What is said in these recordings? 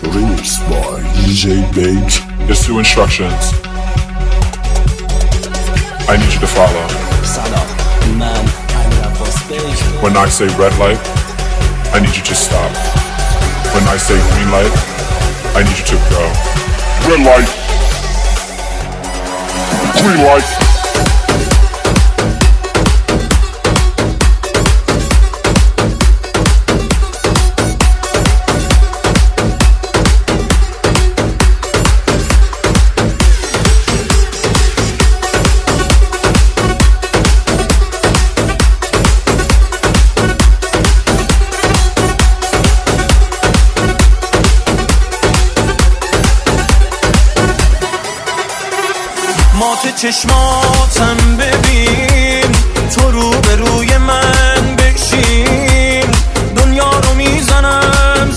Remixed by DJ Bake. There's 2 instructions I need you to follow. When I say red light, I need you to stop. When I say green light, I need you to go. Red light, green light. چشماتم ببین، تو رو به روی من بشین، دنیا رو میزنم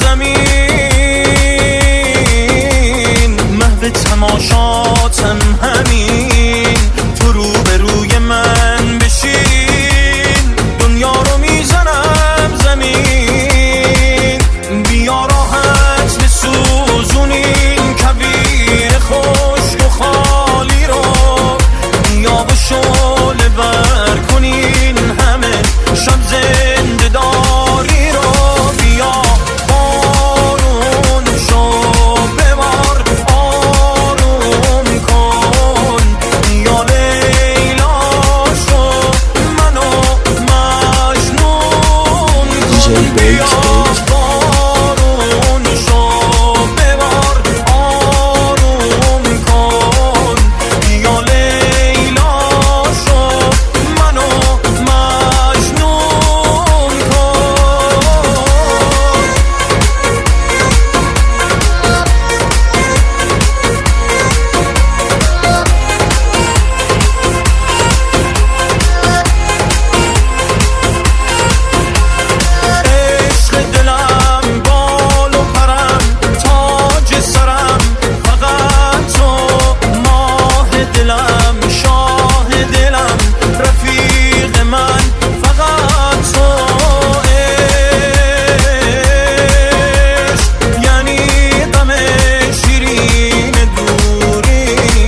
زمین، محو تماشاتم همین، تو رو به روی من بشین، دنیا رو میزنم زمین، بیا راحت بسوزونین کبیر خشک و خالی رو، یا با شعله بر کنین همه شب زنده داری رو، بیا بارون شو ببار آروم کن، یا لیلا شو منو مجنون کن، بیا بارون شو ببار آروم کن، یا لیلا منو مجنون عشق دلم بال و پرم تاج سرم، فقط تو ماه دلم شاه دلم رفیق من، فقط تو عشق یعنی غم شیرین دوری،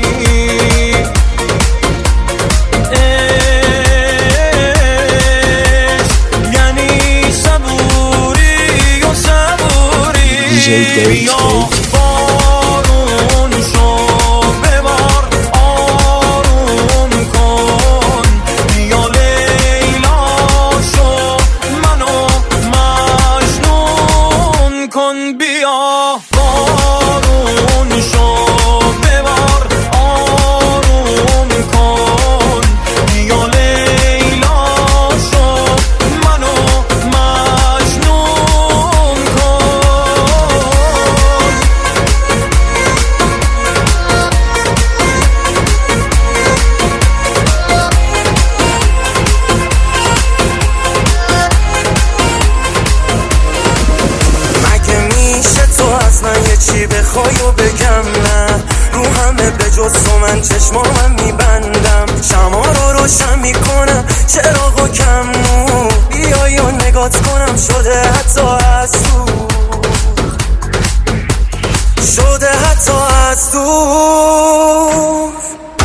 عشق یعنی صبوری و صبوری، یا بارون شو ببار آروم کن، یا لیلا شو منو مجنون کن، بیا بارون شو ببار آروم کن، یا لیلا شو منو مجنون کن. مگه میشه تو از من یه چی بخوای و بگم نه، رو همه به جز تو من چشمام میبندم، شما رو روشن میکنم چراغو کم نور، بیای و نگات کنم شده حتی از دور، شده حتی از دور،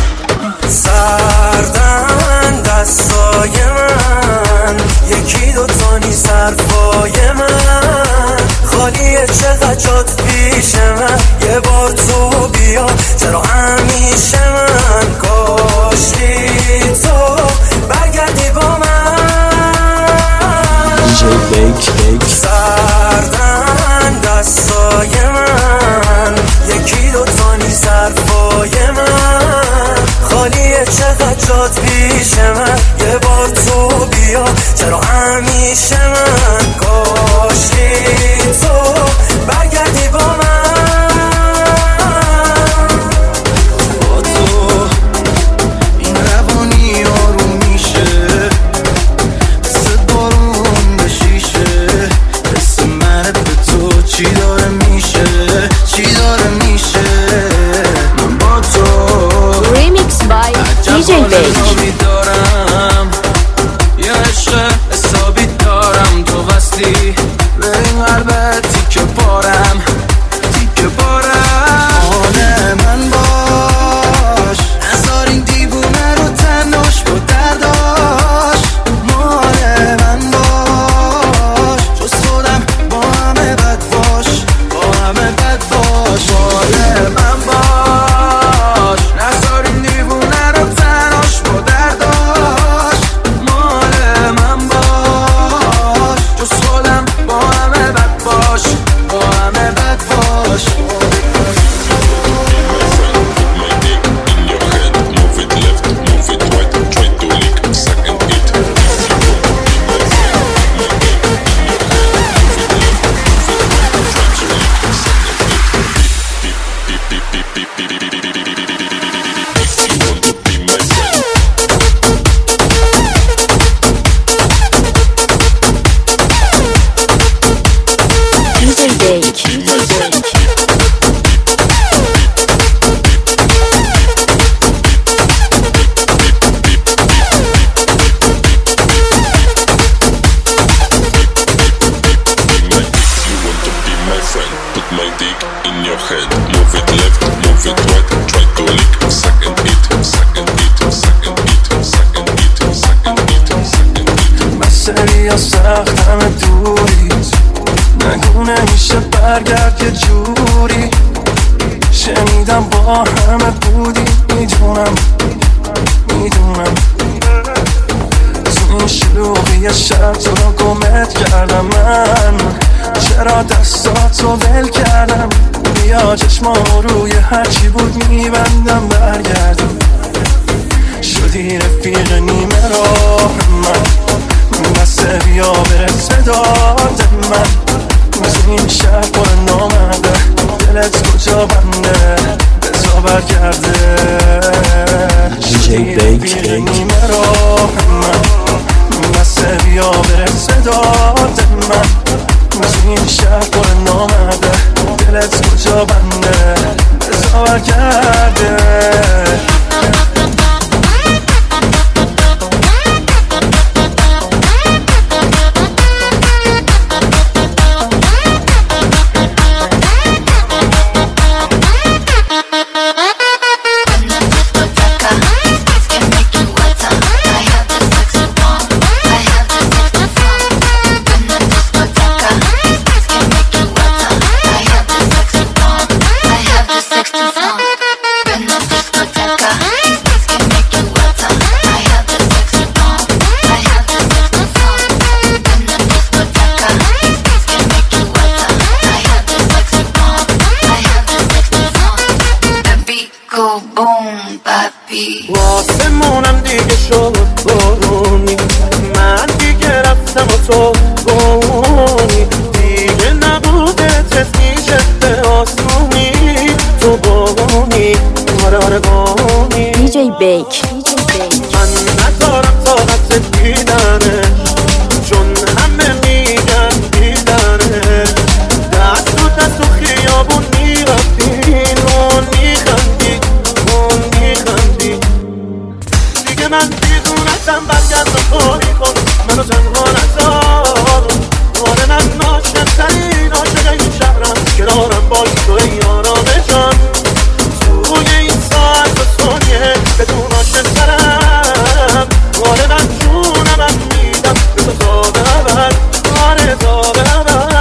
سردن دستای من، یکی دوتا نیست حرفای من، خالیه چقدر جات پیش من، یه بار تو بیا چرا همیشه من، کاشکی تو برگردی با من، سردن دستای من، یکی دوتا نیست حرفای من، خالیه چقدر جات پیش من، یه بار تو بیا چرا همیشه من، کاشکی تو برگردی با من، با تو این روانی آروم میشه، مثل بارون به شیشه، حس من به تو چی داره میشه، چی داره میشه، من با تو Remixed by DJ Bake. دارم یه عشق حسابی دارم، تو وستی به این قلبه تیکه پارم، تیکه با همه بد باش. مسئله سخت همه دوریت، نگو نمیشه برگرد یه جوری. شنیدم با همه بودی، میدونم تو این شلوغی شب تو رو گمت کردم. من چرا دستاتو ول کردم؟ بیا چشمام روی هرچی بود میبندم، برگردم. شدی رفیق نیمه راه من، بسه بیا برسه داد من. تو این شهر پر نامرده، دلت کجا بنده بزا برگرده. شدی رفیق نیمه راه من، بسه بیا برسه داد من. تو این شهر پر نامرده، دلت کجا بنده بزا برگرده. واسمونم دیگه شد بارونی، من دیگه رفتم و تو بونی. دیگه نبوده تسمیشت به آسونی، تو بونی آره بونی. دیجی بیک من ندارم طاقت دیدنش، چون همه میگن دیدنش. دست تو دست و خیابون میرفتین و میخندی دیگه. من دیدونتم برگردم کاری کن، منو تنها نذار. آره من ناشناخترین عاشق این شهرم، کنارم باشی تو ای آرام جان. توی این ساعت و ثانیه بدون عاشق‌ترم. آره من جونم میدم به تو تا ببر، آره تا ببر.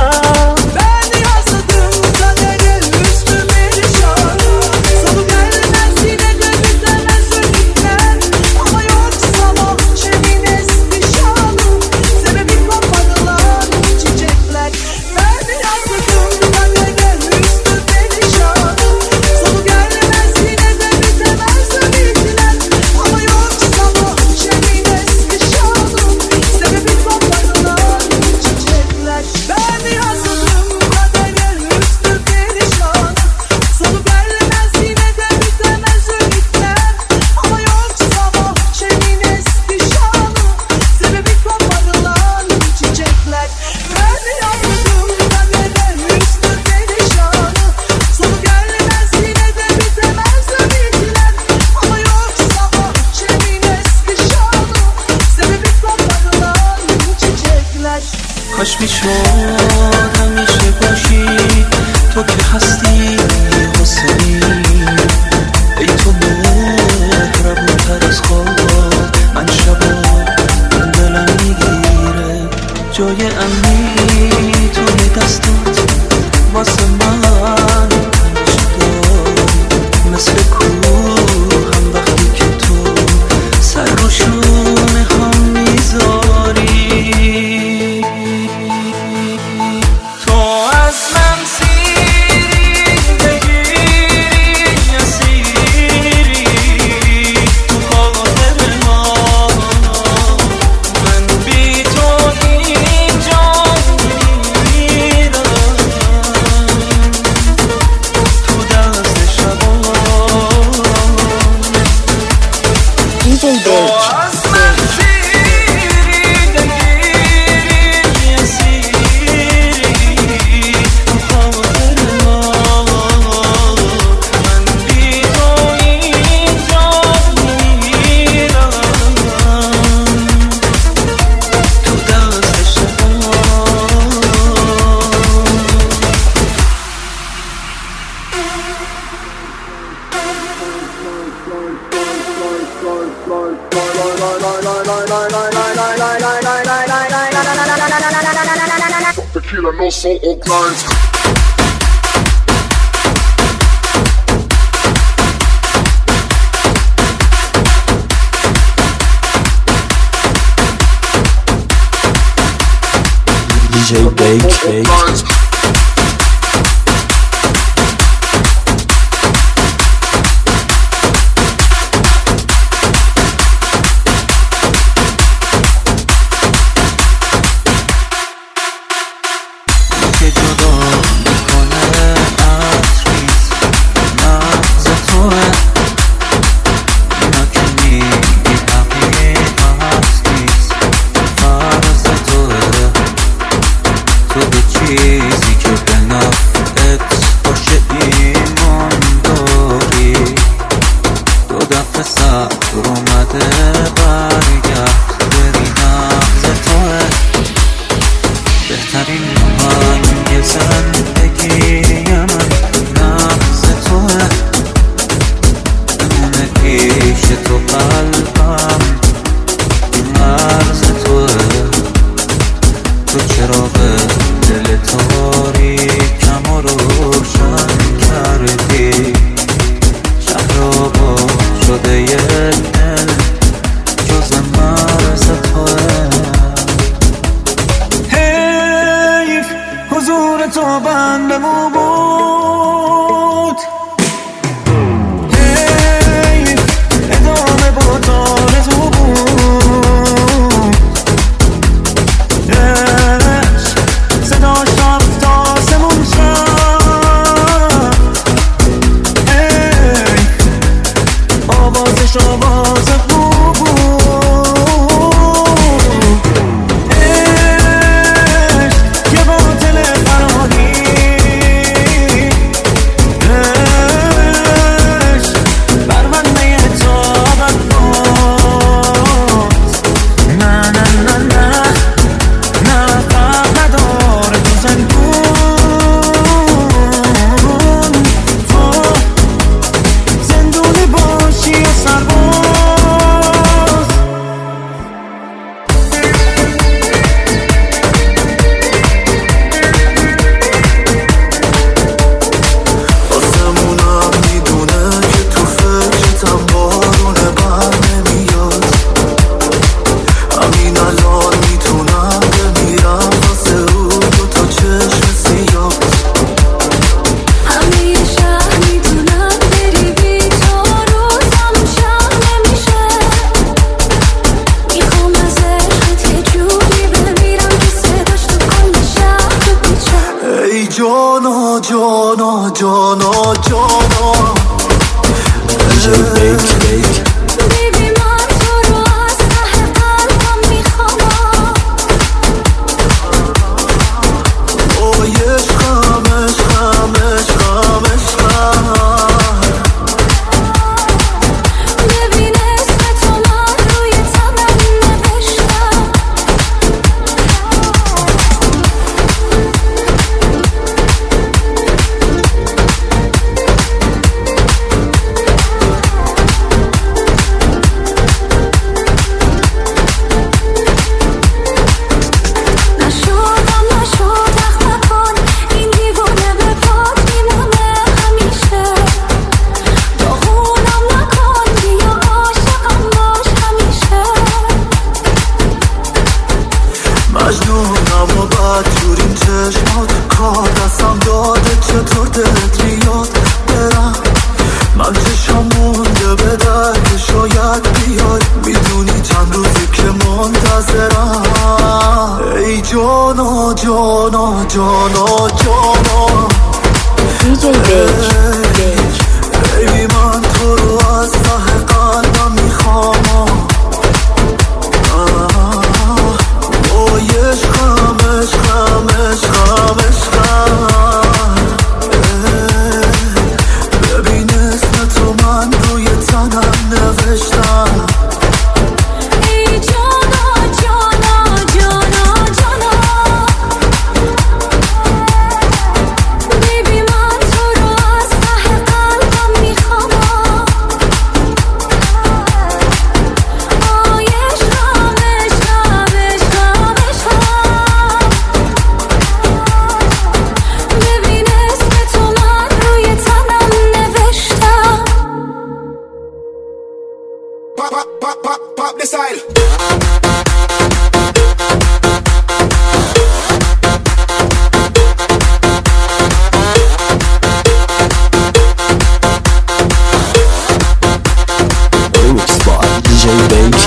کاش میشد همیشه باشی تو که هستی حسینی. ای تو مهربون تر از خواب، من شبا دلم میگیره. جای امنی توی دستات واسه من همیشه داری، مثل کوه هم وقتی که تو سر رو شونه هم میذاری. تو از من killer, no soul or lines. DJ Bake. DJ Bake. Baby من تو رو از ته قلبم میخوام وای عشقم عشقم عشقم عشقم ببین اسم تو من روی تنم نوشتم ای جانا جانا جانا جانا the style. Remix by DJ Bake.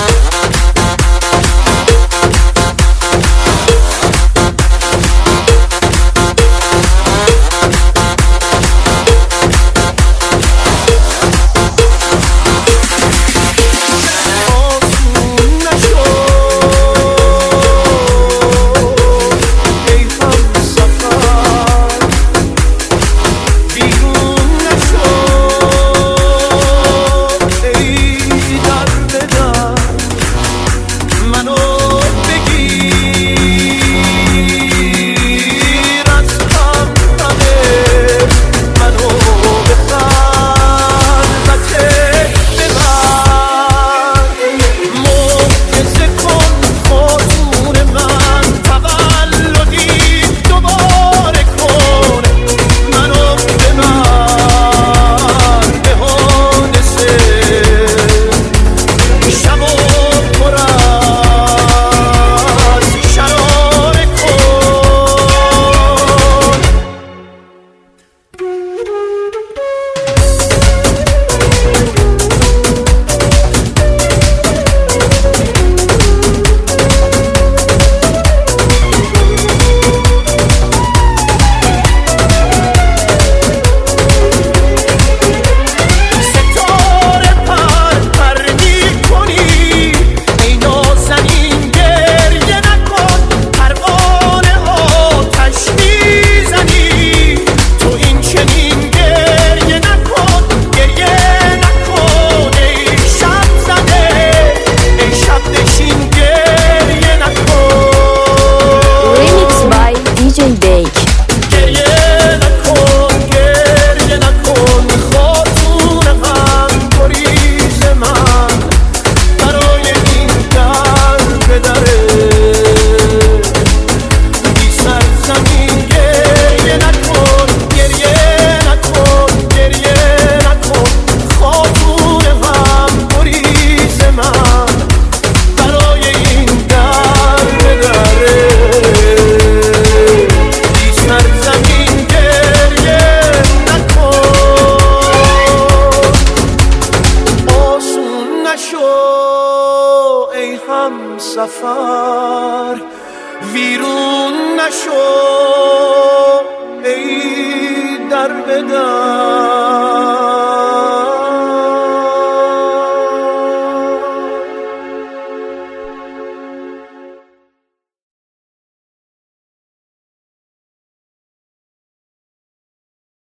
سفر ویرون نشو ای در بدر